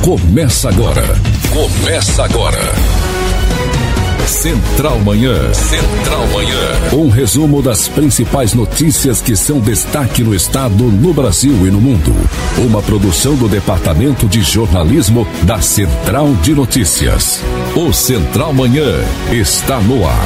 Começa agora. Central Manhã. Central Manhã. Um resumo das principais notícias que são destaque no estado, no Brasil e no mundo. Uma produção do Departamento de Jornalismo da Central de Notícias. O Central Manhã está no ar.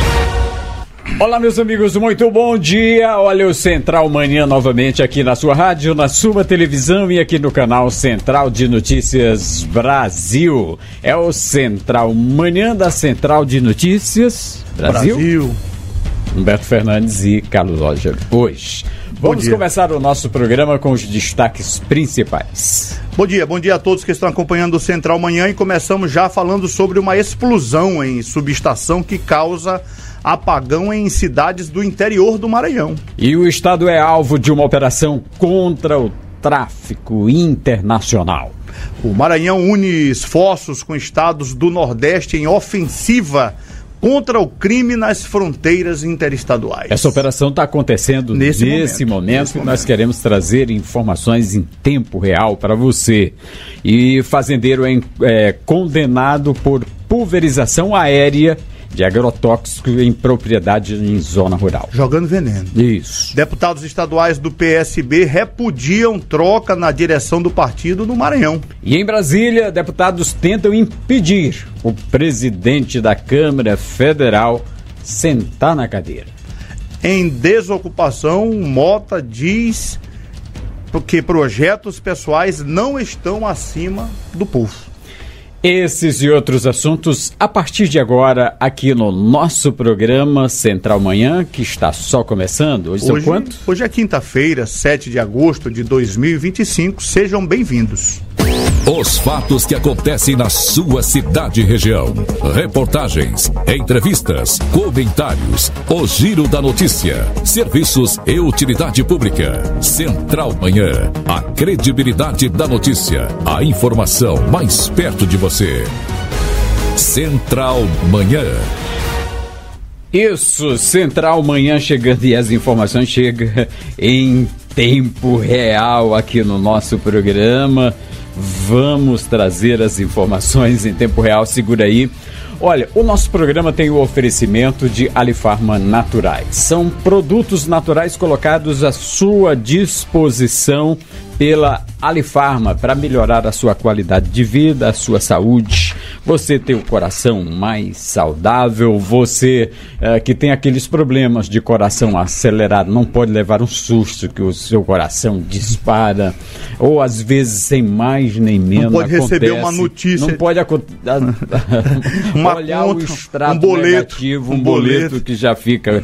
Olá, meus amigos, muito bom dia. Olha o Central Manhã novamente aqui na sua rádio, na sua televisão e aqui no canal Central de Notícias Brasil. É o Central Manhã da Central de Notícias Brasil. Humberto Fernandes e Carlos Roger hoje. Vamos começar o nosso programa com os destaques principais. Bom dia a todos que estão acompanhando o Central Manhã e começamos já falando sobre uma explosão em subestação que causa apagão em cidades do interior do Maranhão. E o estado é alvo de uma operação contra o tráfico internacional. O Maranhão une esforços com estados do Nordeste em ofensiva contra o crime nas fronteiras interestaduais. Essa operação está acontecendo nesse momento. Nós queremos trazer informações em tempo real para você. E fazendeiro é condenado por pulverização aérea de agrotóxico em propriedade em zona rural. Jogando veneno. Isso. Deputados estaduais do PSB repudiam troca na direção do partido no Maranhão. E em Brasília, deputados tentam impedir o presidente da Câmara Federal sentar na cadeira. Em desocupação, Mota diz que projetos pessoais não estão acima do povo. Esses e outros assuntos a partir de agora aqui no nosso programa Central Manhã, que está só começando. Hoje são quanto? Hoje é quinta-feira, 7 de agosto de 2025. Sejam bem-vindos. Os fatos que acontecem na sua cidade e região. Reportagens, entrevistas, comentários. O Giro da Notícia. Serviços e utilidade pública. Central Manhã. A credibilidade da notícia. A informação mais perto de você. Central Manhã. Isso, Central Manhã chegando e as informações chegam em tempo real aqui no nosso programa. Vamos trazer as informações em tempo real, segura aí. Olha, o nosso programa tem o oferecimento de Alifarma Naturais. São produtos naturais colocados à sua disposição pela Alifarma para melhorar a sua qualidade de vida, a sua saúde. Você tem o coração mais saudável, você que tem aqueles problemas de coração acelerado, não pode levar um susto que o seu coração dispara, ou às vezes sem mais nem menos. Não pode receber uma notícia. Não pode olhar o extrato negativo, um boleto que já fica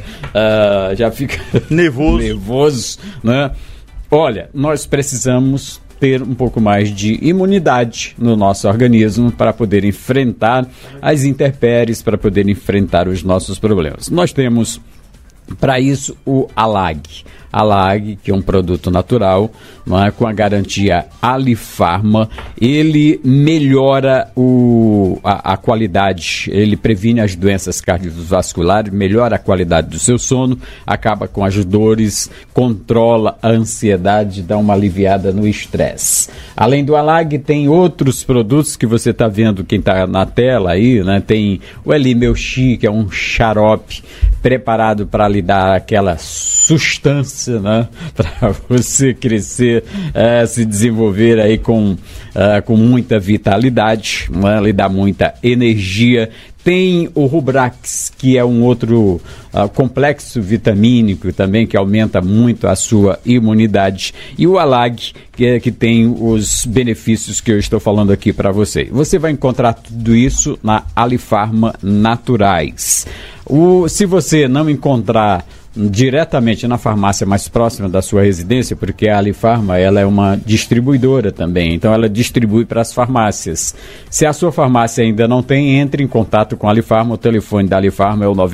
nervoso, né? Olha, nós precisamos ter um pouco mais de imunidade no nosso organismo para poder enfrentar as intempéries, para poder enfrentar os nossos problemas. Nós temos para isso o Alag. Alag, que é um produto natural, não é? Com a garantia Alifarma, ele melhora a qualidade, ele previne as doenças cardiovasculares, melhora a qualidade do seu sono, acaba com as dores, controla a ansiedade, dá uma aliviada no estresse. Além do Alag, tem outros produtos que você está vendo, quem está na tela aí, né? Tem o Elimeuxi, que é um xarope preparado para lhe dar aquela sustância, né, para você crescer, se desenvolver aí com muita vitalidade, né, lhe dá muita energia. Tem o Rubrax, que é um outro complexo vitamínico também, que aumenta muito a sua imunidade. E o Alag, que tem os benefícios que eu estou falando aqui para você. Você vai encontrar tudo isso na Alifarma Naturais. Se você não encontrar diretamente na farmácia mais próxima da sua residência, porque a Alifarma ela é uma distribuidora também, então ela distribui para as farmácias. Se a sua farmácia ainda não tem, entre em contato com a Alifarma. O telefone da Alifarma é o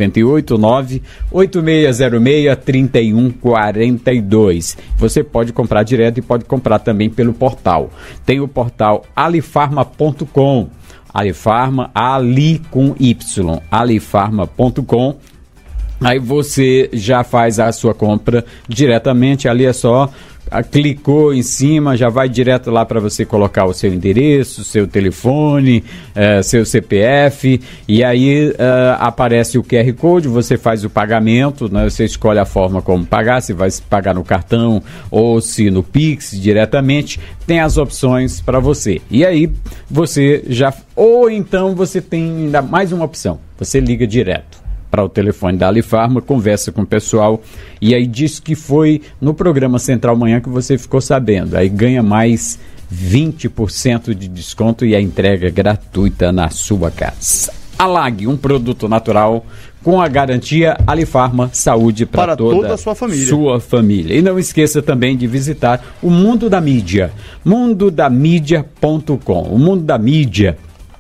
989-8606-3142. Você pode comprar direto e pode comprar também pelo portal. Tem o portal alifarma.com. Alifarma, Ali com Y, alifarma.com. Aí você já faz a sua compra diretamente, ali é só clicou em cima, já vai direto lá para você colocar o seu endereço, seu telefone, seu CPF, e aí aparece o QR Code, você faz o pagamento, né? Você escolhe a forma como pagar, se vai pagar no cartão ou se no Pix diretamente, tem as opções para você. E aí você já... Ou então você tem ainda mais uma opção, você liga direto para o telefone da Alifarma, conversa com o pessoal e aí diz que foi no programa Central Manhã que você ficou sabendo. Aí ganha mais 20% de desconto e a entrega gratuita na sua casa. Alag, um produto natural com a garantia Alifarma, saúde para toda a sua família. E não esqueça também de visitar o Mundo da Mídia, mundodamídia.com. O Mundo da Mídia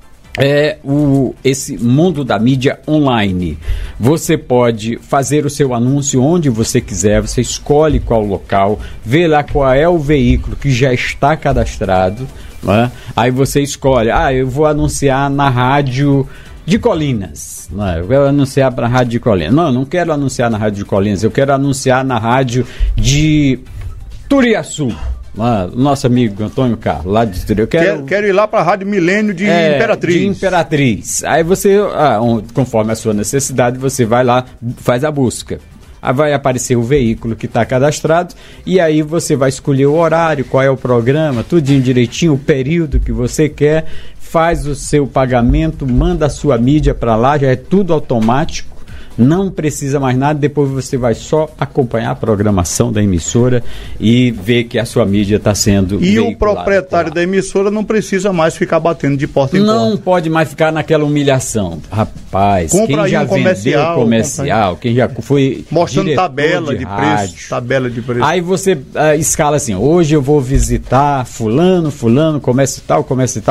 é esse mundo da mídia online. Você pode fazer o seu anúncio onde você quiser, você escolhe qual local, vê lá qual é o veículo que já está cadastrado, né? Aí você escolhe, eu vou anunciar na rádio de Colinas, eu quero anunciar para a rádio de Colinas. Não quero anunciar na rádio de Colinas, eu quero anunciar na rádio de Turiaçu. Nosso amigo Antônio Carlos, lá de Turiaçu. Quero ir lá para a Rádio Milênio de Imperatriz. Aí você, conforme a sua necessidade, você vai lá, faz a busca. Aí vai aparecer o veículo que está cadastrado e aí você vai escolher o horário, qual é o programa, tudinho direitinho, o período que você quer, faz o seu pagamento, manda a sua mídia para lá, já é tudo automático. Não precisa mais nada, depois você vai só acompanhar a programação da emissora e ver que a sua mídia está sendo veiculada. E o proprietário da emissora não precisa mais ficar batendo de porta em porta. Não pode mais ficar naquela humilhação. Rapaz, quem já vendeu comercial, quem já foi mostrando tabela de preço. Aí você escala assim, hoje eu vou visitar fulano, comércio tal.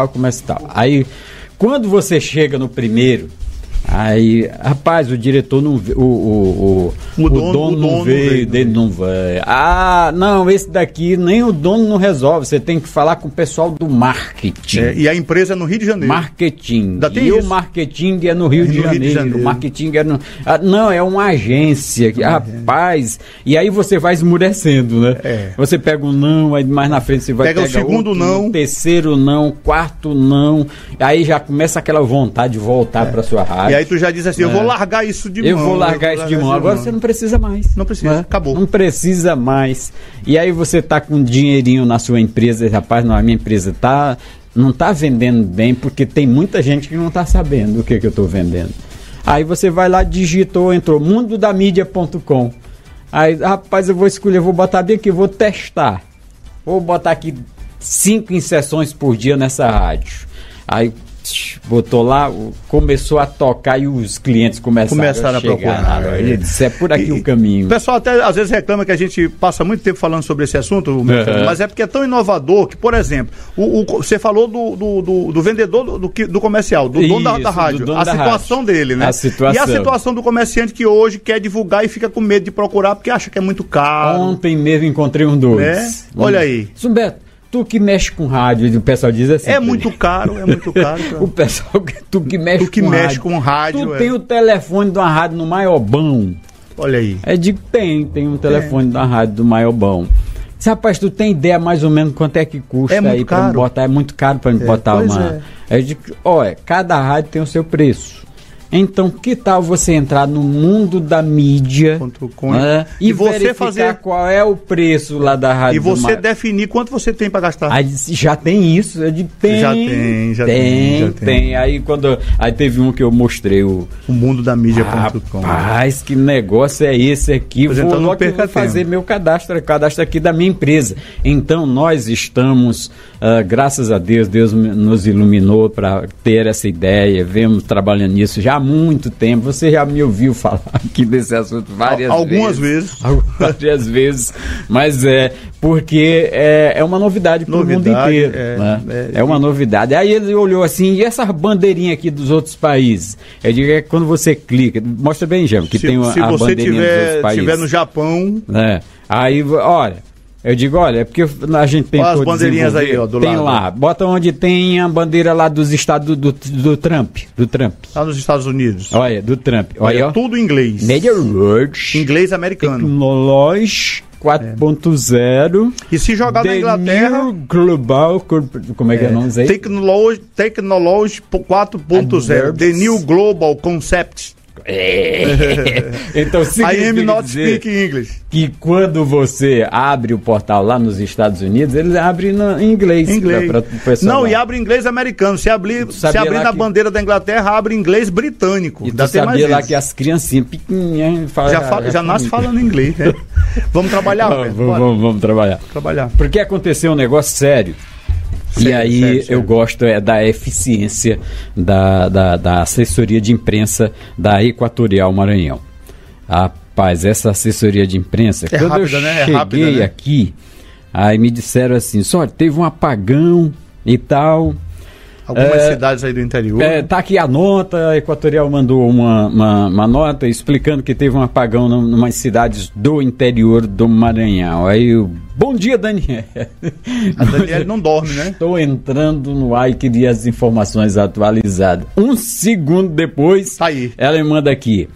Aí, quando você chega no primeiro, aí, rapaz, o diretor não veio, o dono não veio, dele não vai. Não, esse daqui nem o dono não resolve, você tem que falar com o pessoal do marketing. E a empresa é no Rio de Janeiro. Marketing. O marketing é no Rio de Janeiro. O marketing é no... não, é uma agência. Rapaz, e aí você vai esmurecendo, né? Você pega um não, aí mais na frente você vai pegar o segundo outro, não, terceiro não, quarto não, aí já começa aquela vontade de voltar para sua rádio. E aí tu já diz assim, eu vou largar isso de mão. Eu vou largar isso de mão. Agora você não precisa mais. Não precisa, acabou. Não precisa mais. E aí você tá com dinheirinho na sua empresa, rapaz, a minha empresa não tá vendendo bem, porque tem muita gente que não tá sabendo o que eu tô vendendo. Aí você vai lá, digitou, entrou, mundodamídia.com. Aí, rapaz, eu vou escolher, vou botar bem aqui, vou testar. Vou botar aqui 5 inserções por dia nessa rádio. Aí botou lá, começou a tocar e os clientes começaram a procurar. Ele disse, é por aqui o caminho. O pessoal até às vezes reclama que a gente passa muito tempo falando sobre esse assunto, mas é porque é tão inovador que, por exemplo, você falou do vendedor do comercial, do dono da rádio, a situação dele, né? E a situação do comerciante que hoje quer divulgar e fica com medo de procurar porque acha que é muito caro. Ontem mesmo encontrei um dois. Olha aí. Zumbeto, tu que mexe com rádio, o pessoal diz assim. É muito caro. O pessoal, tu que mexe com rádio. Tu tem o telefone de uma rádio no Maiobão. Olha aí. Tem um telefone da rádio do Maiobão. Rapaz, tu tem ideia mais ou menos quanto é que custa aí para me botar? É muito caro para me botar uma. Eu digo, cada rádio tem o seu preço. Então, que tal você entrar no mundo da mídia e você fazer qual é o preço lá da rádio? E você definir quanto você tem para gastar. Aí já tem isso? Eu digo, já tem. Aí teve um que eu mostrei o mundodamídia.com. Rapaz, que negócio é esse aqui? Vou fazer meu cadastro aqui da minha empresa. Então, nós estamos, graças a Deus nos iluminou para ter essa ideia, vemos trabalhando nisso já há muito tempo. Você já me ouviu falar aqui desse assunto algumas vezes, mas porque é uma novidade para o mundo inteiro. É uma novidade. Aí ele olhou assim, e essas bandeirinhas aqui dos outros países? Eu digo, quando você clica, mostra bem, Jânio, que tem a bandeirinha dos outros países. Se estiver no Japão... Aí, olha... Eu digo, é porque a gente tem as bandeirinhas aí, do tem lado. Lá, bota onde tem a bandeira lá dos estados do Trump. Lá nos Estados Unidos. Olha, do Trump. Olha, tudo em inglês. Media Words. Inglês americano. 4.0. E se jogar na Inglaterra... New Global... Como é que é o nome disso aí? Technology 4.0. The New Global Concept. Então, I am not speaking English. Que quando você abre o portal lá nos Estados Unidos, eles abrem em inglês. Pra não, lá. E abre em inglês americano. Se abrir na bandeira da Inglaterra, abre em inglês britânico. E tu sabia lá que as criancinhas pequenininhas já nasce falando inglês, né? Vamos trabalhar, vamos trabalhar. Porque aconteceu um negócio sério. E aí sério. Eu gosto da eficiência da assessoria de imprensa da Equatorial Maranhão. Rapaz, essa assessoria de imprensa, quando rápida, eu cheguei aqui, aí me disseram assim, só teve um apagão e tal. Algumas cidades aí do interior. Tá aqui a nota, a Equatorial mandou uma nota explicando que teve um apagão em umas cidades do interior do Maranhão. Aí bom dia, Daniel. A Daniela não dorme, né? Estou entrando no ar e queria as informações atualizadas. Um segundo depois, ela me manda aqui.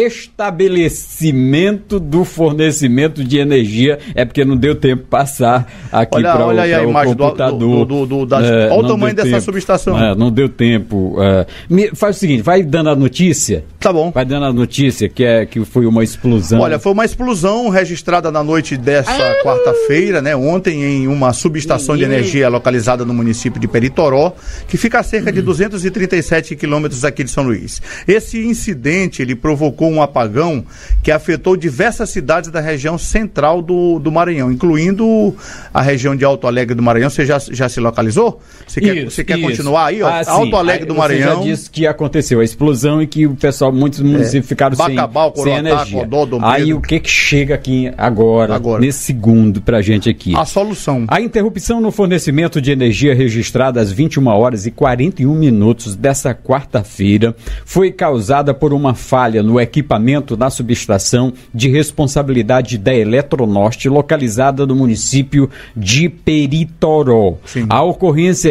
Restabelecimento do fornecimento de energia. É porque não deu tempo de passar aqui para o computador. Olha o tamanho dessa subestação. Não deu tempo. Faz o seguinte, vai dando a notícia. Tá bom. Vai dando a notícia que foi uma explosão. Olha, foi uma explosão registrada na noite dessa quarta-feira, né? Ontem, em uma subestação de energia localizada no município de Peritoró, que fica a cerca de 237 quilômetros aqui de São Luís. Esse incidente, ele provocou um apagão que afetou diversas cidades da região central do Maranhão, incluindo a região de Alto Alegre do Maranhão. Você já se localizou? Você quer continuar aí? Alto Alegre do Maranhão. Você já disse que aconteceu a explosão e que o pessoal, muitos municípios ficaram Bacabal, sem energia. Aí o que chega aqui agora, nesse segundo, pra gente aqui? A solução. A interrupção no fornecimento de energia registrada às 21 horas e 41 minutos dessa quarta-feira foi causada por uma falha no equipamento da subestação de responsabilidade da Eletronorte, localizada no município de Peritoró. Sim. A ocorrência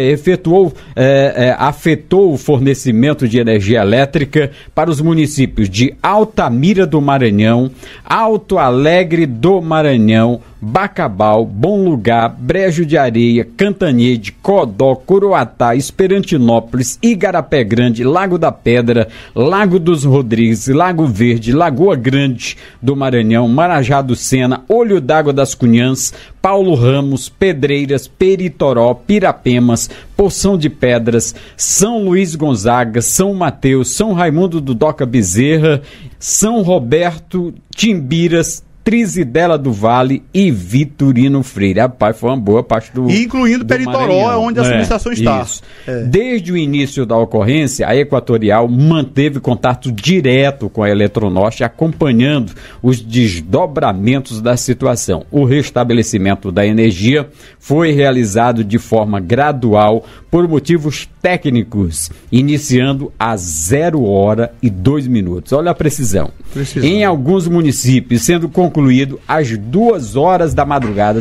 afetou o fornecimento de energia elétrica para os municípios de Altamira do Maranhão, Alto Alegre do Maranhão, Bacabal, Bom Lugar, Brejo de Areia, Cantanhede, Codó, Coroatá, Esperantinópolis, Igarapé Grande, Lago da Pedra, Lago dos Rodrigues, Lago Verde, Lagoa Grande do Maranhão, Marajá do Sena, Olho d'Água das Cunhãs, Paulo Ramos, Pedreiras, Peritoró, Pirapemas, Poção de Pedras, São Luís Gonzaga, São Mateus, São Raimundo do Doca Bezerra, São Roberto, Timbiras, Trizidela do Vale e Vitorino Freire. Rapaz, foi uma boa parte do incluindo do Peritoró, é onde a subestação está. Desde o início da ocorrência, a Equatorial manteve contato direto com a Eletronorte, acompanhando os desdobramentos da situação. O restabelecimento da energia foi realizado de forma gradual por motivos técnicos, iniciando às 0 hora e 2 minutos. Olha a precisão. Em alguns municípios, sendo concluído às 2 horas da madrugada,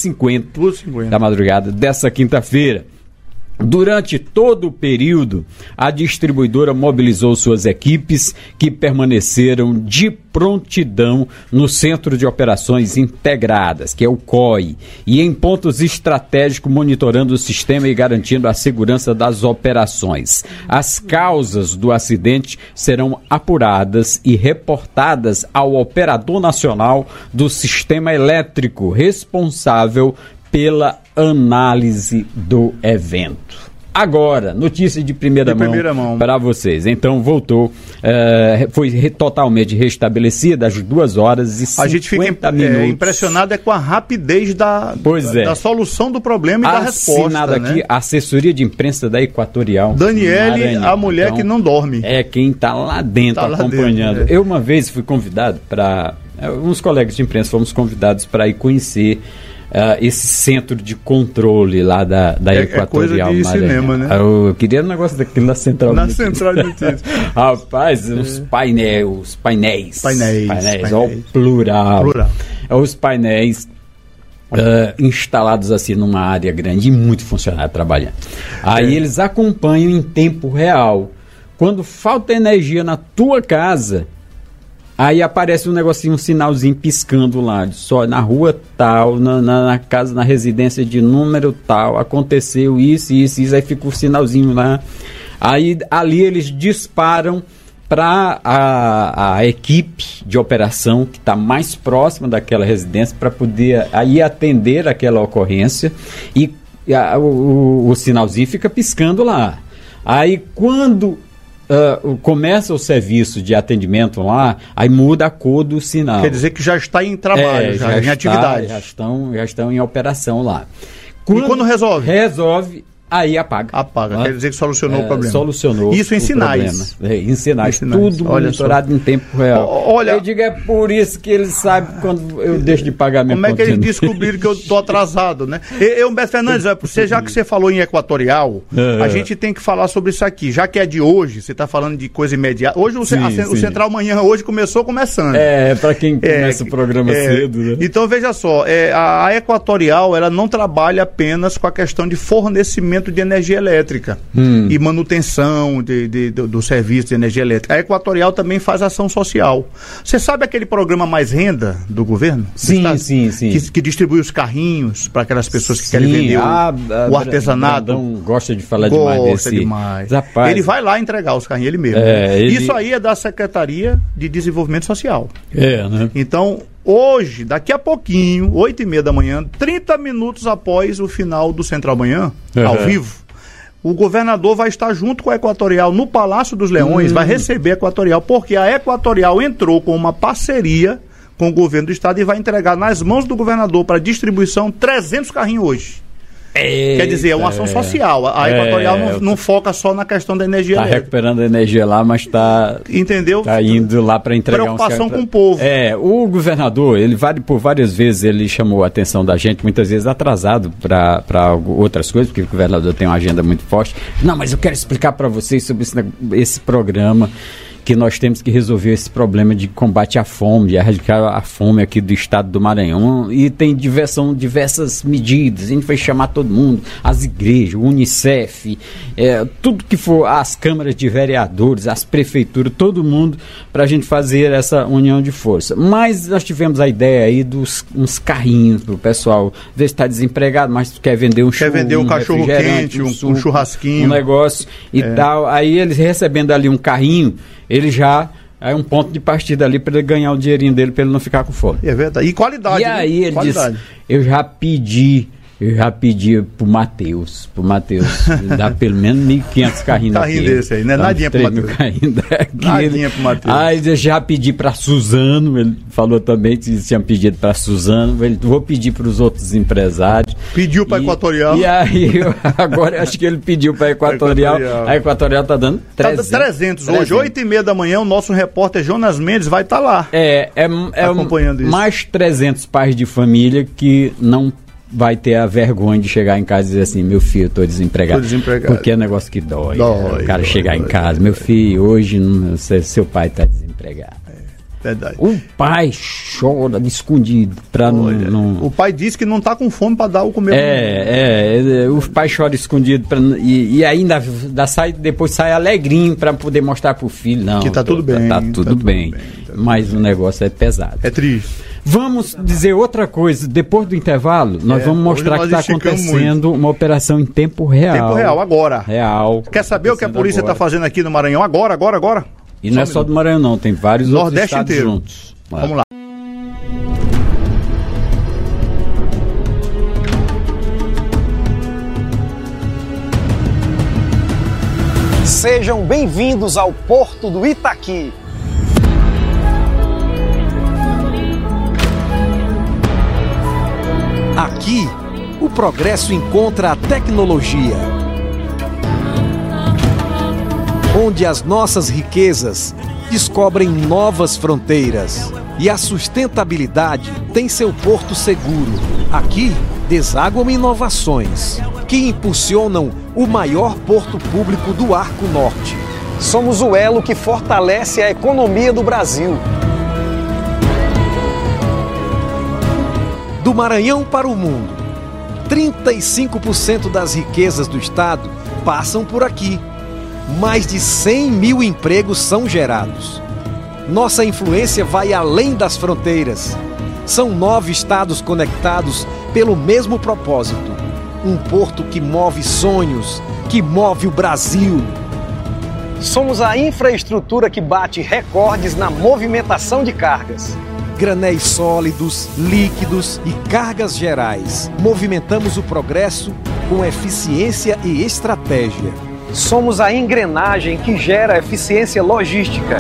2h50 da madrugada dessa quinta-feira. Durante todo o período, a distribuidora mobilizou suas equipes que permaneceram de prontidão no Centro de Operações Integradas, que é o COI, e em pontos estratégicos monitorando o sistema e garantindo a segurança das operações. As causas do acidente serão apuradas e reportadas ao Operador Nacional do Sistema Elétrico, responsável pela análise do evento. Agora, notícia de primeira mão para vocês. Então, voltou, foi totalmente restabelecida às 2 horas e 50 minutos. A gente fica impressionado com a rapidez da solução do problema e da resposta. Assinada aqui, a assessoria de imprensa da Equatorial. Daniele, a mulher então, que não dorme. É quem está lá dentro acompanhando. Eu uma vez fui convidado para... uns colegas de imprensa fomos convidados para ir conhecer esse centro de controle lá da Equatorial. É coisa de cinema, né? Eu queria um negócio daquilo na Central. Na Central de Notícias. Rapaz, os painéis. Olha o plural. Os painéis instalados assim numa área grande e muito funcionário trabalhando. Aí eles acompanham em tempo real. Quando falta energia na tua casa, Aí aparece um negocinho, um sinalzinho piscando lá, só na rua tal, na casa, na residência de número tal, aconteceu isso, aí fica o sinalzinho lá. Aí ali eles disparam para a equipe de operação que está mais próxima daquela residência para poder aí atender aquela ocorrência e o sinalzinho fica piscando lá. Aí quando começa o serviço de atendimento lá, aí muda a cor do sinal. Quer dizer que já está em trabalho, já em atividade. Já estão em operação lá. E quando resolve? Resolve. Aí apaga. Quer dizer que solucionou o problema. Solucionou. Isso em sinais. Em sinais. Tudo monitorado em tempo real. Olha, eu digo, é por isso que eles sabem quando eu deixo de pagar minha conta. Como é que eles descobriram que eu estou atrasado, né? Humberto Fernandes, já que você falou em Equatorial, a gente tem que falar sobre isso aqui. Já que é de hoje, você está falando de coisa imediata. Hoje o Central Manhã hoje começando. Para quem começa o programa cedo, né? Então, veja só, a Equatorial, ela não trabalha apenas com a questão de fornecimento de energia elétrica e manutenção do serviço de energia elétrica. A Equatorial também faz ação social. Você sabe aquele programa Mais Renda do governo? Sim. Que distribui os carrinhos para aquelas pessoas que querem vender o artesanato. Brandão gosta de falar demais desse. Demais. Rapaz. Ele vai lá entregar os carrinhos, ele mesmo. Isso aí é da Secretaria de Desenvolvimento Social. Né? Então, hoje, daqui a pouquinho, 8h30 da manhã, 30 minutos após o final do Central Manhã, ao vivo, o governador vai estar junto com a Equatorial no Palácio dos Leões, vai receber a Equatorial, porque a Equatorial entrou com uma parceria com o governo do estado e vai entregar nas mãos do governador para distribuição 300 carrinhos hoje. Quer dizer, é uma ação social. A Equatorial não foca só na questão da energia elétrica. Está recuperando a energia lá, mas está indo lá para entregar preocupação com o povo. O governador, por várias vezes ele chamou a atenção da gente, muitas vezes atrasado para outras coisas, porque o governador tem uma agenda muito forte. Não, mas eu quero explicar para vocês sobre esse programa, que nós temos que resolver esse problema de combate à fome, de erradicar a fome aqui do estado do Maranhão. E tem diversas medidas. A gente vai chamar todo mundo, as igrejas, o Unicef, tudo que for, as câmaras de vereadores, as prefeituras, todo mundo, para a gente fazer essa união de força. Mas nós tivemos a ideia aí dos uns carrinhos para o pessoal, ver se está desempregado, mas quer vender um cachorro quente, um churrasquinho, um negócio e tal. Aí eles recebendo ali um carrinho, ele já é um ponto de partida ali para ele ganhar o dinheirinho dele, para ele não ficar com fome. É verdade. E qualidade. E aí ele disse, eu já pedi pro Matheus dar pelo menos 1.500 carrinhos daquele. Carrinho desse aí, né? Nadinha pro Matheus. Nadinha pro Matheus. Aí eu já pedi pra Suzano, ele falou também que tinha pedido pra Suzano, vou pedir pros outros empresários. Pediu pra Equatorial. E aí, agora eu acho que ele pediu pra Equatorial. A Equatorial tá dando 300. Tá 300 hoje, 8h30 da manhã, o nosso repórter Jonas Mendes vai estar lá. Acompanhando isso. Mais 300 pais de família que não vai ter a vergonha de chegar em casa e dizer assim, meu filho, eu tô desempregado. Porque é um negócio que dói. O cara chegar em casa, meu filho, hoje seu pai tá desempregado. Verdade. O pai chora de escondido para não. O pai diz que não tá com fome para dar o comer. O pai chora escondido e ainda depois sai alegrinho para poder mostrar pro filho, não. Que tá tudo bem. Tá tudo bem. Mas o negócio é pesado. É triste. Vamos dizer outra coisa. Depois do intervalo, nós vamos mostrar que está acontecendo uma operação em tempo real. Tempo real, agora. Real. Quer saber o que a polícia está fazendo aqui no Maranhão? Agora. E não é só do Maranhão, não. Tem vários outros estados inteiro. Juntos. Vamos lá. Sejam bem-vindos ao Porto do Itaqui. Aqui, o progresso encontra a tecnologia, onde as nossas riquezas descobrem novas fronteiras e a sustentabilidade tem seu porto seguro. Aqui, desaguam inovações que impulsionam o maior porto público do Arco Norte. Somos o elo que fortalece a economia do Brasil. Do Maranhão para o mundo, 35% das riquezas do estado passam por aqui. Mais de 100 mil empregos são gerados. Nossa influência vai além das fronteiras. São 9 estados conectados pelo mesmo propósito. Um porto que move sonhos, que move o Brasil. Somos a infraestrutura que bate recordes na movimentação de cargas. Granéis sólidos, líquidos e cargas gerais. Movimentamos o progresso com eficiência e estratégia. Somos a engrenagem que gera eficiência logística.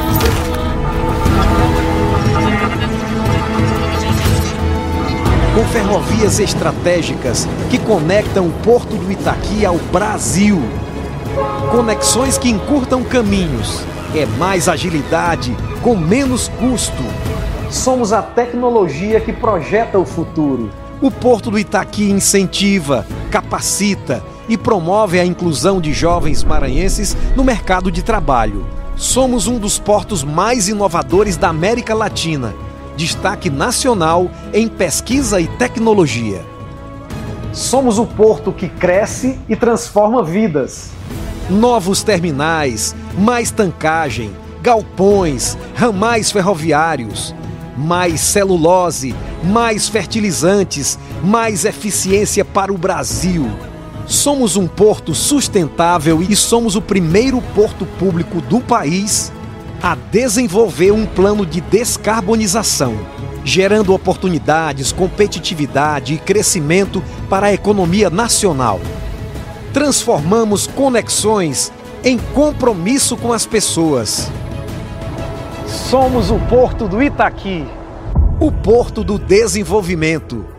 Com ferrovias estratégicas que conectam o Porto do Itaqui ao Brasil. Conexões que encurtam caminhos. É mais agilidade, com menos custo. Somos a tecnologia que projeta o futuro. O Porto do Itaqui incentiva, capacita e promove a inclusão de jovens maranhenses no mercado de trabalho. Somos um dos portos mais inovadores da América Latina. Destaque nacional em pesquisa e tecnologia. Somos o porto que cresce e transforma vidas. Novos terminais, mais tancagem, galpões, ramais ferroviários, mais celulose, mais fertilizantes, mais eficiência para o Brasil. Somos um porto sustentável e somos o primeiro porto público do país a desenvolver um plano de descarbonização, gerando oportunidades, competitividade e crescimento para a economia nacional. Transformamos conexões em compromisso com as pessoas. Somos o Porto do Itaqui, o Porto do Desenvolvimento.